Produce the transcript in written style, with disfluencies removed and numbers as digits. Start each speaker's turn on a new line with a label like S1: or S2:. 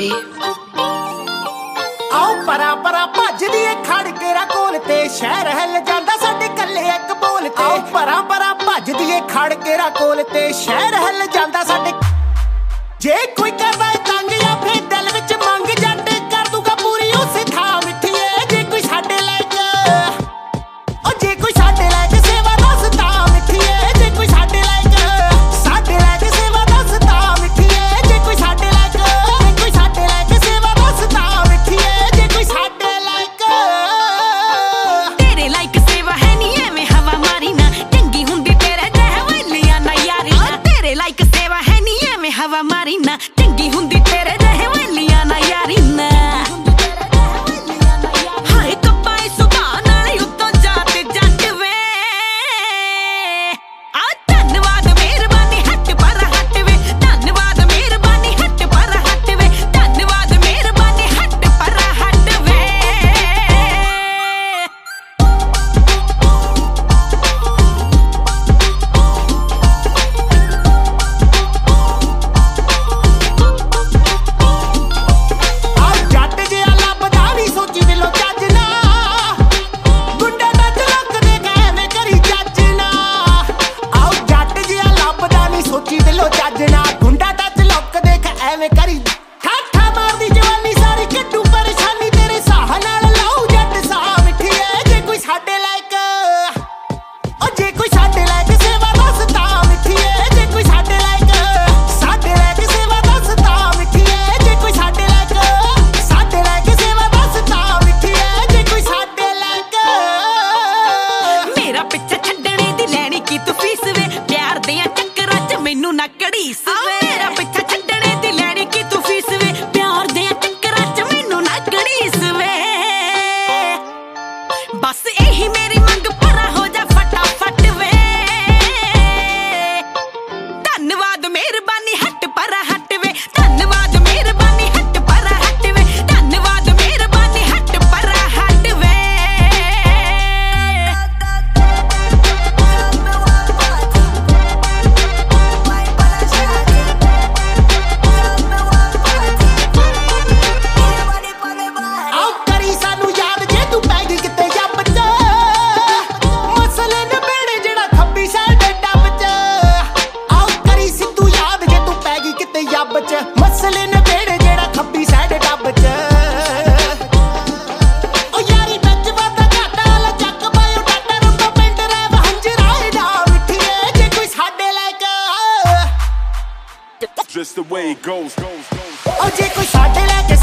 S1: baby.
S2: आओ परा परा भजदी ए खड़ केरा कोल ते शहर हिल जांदा साडे कल्ले एक बोल ते। आओ परा परा भजदी ए खड़ केरा कोल ते शहर हिल जांदा साडे। जे कोई करदा ए तंग या फिर दिल विच मंग जट कर दूगा पूरी उसे था मिठिए। जे कोई साडे लायक ओ जे कोई साडे लायक सेवा दसदा मिठिए। जे कोई साडे लायक सेवा दसदा मिठिए। जे कोई साडे लायक सेवा दसदा मिठिए। जे कोई साडे लायक
S3: तेरे लायक सेवा है नी एवें हवा मारी ना। चंगी हुंदी तेरे जह वेलियां ना यारी ना। तेरे लायक सेवा है नी एवें हवा मारी ना। चंगी हुंदी तेरे जह वेलियां ना यारी ना। हाय कपाई सुभान नाल उत्तों जात जट वे। आ धन्नवाद मेहरबानी हट पर हट वे। धन्नवाद मेहरबानी हट पर हट वे। धन्नवाद मेहरबानी हट पर हट वे।
S2: आ जट जिहा लभदा नी सोची दिलों ਚੱਜ ना। गुंडे टच लुक दे कैਵੇਂ करी जज ना। आओ जट जिहा लभदा नी सोची दिलों ਚੱਜ ना। गुंडा टच लुक दे कैਵੇਂ करी ਠਾਠਾ ਮਾਰਦੀ ਜਵਾਨੀ ਸਾਰੀ ਕੱਢੂ ਪਰੇਸ਼ਾਨੀ ਤੇਰੇ ਸਾਹ ਨਾਲ ਲਾਉ ਜੱਟ ਸਾਹ ਮਿੱਠੀਏ। ਜੇ ਕੋਈ ਸਾਡੇ ਲਾਇਕ ਓ ਜੇ ਕੋਈ ਸਾਡੇ ਲਾਇਕ ਸੇਵਾ ਦਸਦਾ ਮਿੱਠੀਏ। ਜੇ ਕੋਈ ਸਾਡੇ ਲਾਇਕ ਸੇਵਾ ਦਸਦਾ ਮਿੱਠੀਏ। ਜੇ ਕੋਈ ਸਾਡੇ ਲਾਇਕ ਸੇਵਾ ਦਸਦਾ ਮਿੱਠੀਏ। ਜੇ ਕੋਈ ਸਾਡੇ ਲਾਇਕ
S3: ਮੇਰਾ ਪਿੱਛਾ ਛੱਡਣੇ ਦੀ ਲੈਣੀ ਕੀ ਤੂੰ ਫੀਸ ਵੇ। ਪਿਆਰ ਦੀਆਂ ਚੱਕਰਾਂ 'ਚ ਮੈਨੂੰ ਨਾ ਘੜੀਸ ਵੇ। ਮੇਰਾ ਪਿੱਛਾ ਛੱਡਣੇ ਦੀ ਲੈਣੀ ਕੀ ਤੂੰ ਫੀਸ ਵੇ। ਪਿਆਰ ਦੀਆਂ ਚੱਕਰਾਂ 'ਚ ਮੈਨੂੰ ਨਾ ਘੜੀਸ ਵੇ। ਬਸ ਇਹੀ ਮੇਰੀ ਮੰਗ ਪਰਾ ਹੋ ਜਾ ਫਟਾਫਟ ਵੇ। ਧੰਨਵਾਦ ਮਿਹਰਬਾਨੀ ਹਟ ਪਰ ਹਟ ਵੇ। ਧੰਨਵਾਦ ਮਿਹਰਬਾਨੀ ਹਟ ਪਰ ਹਟ ਵੇ। ਧੰਨਵਾਦ ਮਿਹਰਬਾਨੀ ਹਟ ਪਰ ਹਟ ਵੇ।
S2: ਆਓ ਕਰੀ ਸਾਨੂੰ ਯਾਦ ਜੇ ਤੂੰ ਪੈ ਗਈ ਕਿਤੇ ਜੱਬ 'ਚ। ਮਸਲੇ ਨਿਬੇੜੇ ਜਿਹੜਾ ਖੱਬੀ ਸਾਈਡ ਡੱਬ 'ਚ। ਆਓ ਕਰੀ ਸਿੱਧੂ ਯਾਦ ਜੇ ਤੂੰ ਪੈ ਗਈ ਕਿਤੇ ਜੱਬ 'ਚ। ਮਸਲੇ ਨਿਬੇੜੇ ਜਿਹੜਾ ਖੱਬੀ ਸਾਈਡ ਡੱਬ 'ਚ। ਓ ਯਾਰੀ ਵਿੱਚ ਵਾਧਾ ਘਾਟਾ ਲੈ ਚੱਕ ਬਾਇਓ ਡਾਟਾ ਰੁੱਤੋਂ ਪਿੰਡ ਰਹਿ ਹੰਜਰਾਏ ਨਾ ਮਿੱਠੀਏ। ਜੇ ਕੋਈ ਸਾਡੇ ਲਾਇਕ
S4: Just the way it goes.
S2: ਓ ਜੇ ਕੋਈ ਸਾਡੇ ਲਾਇਕ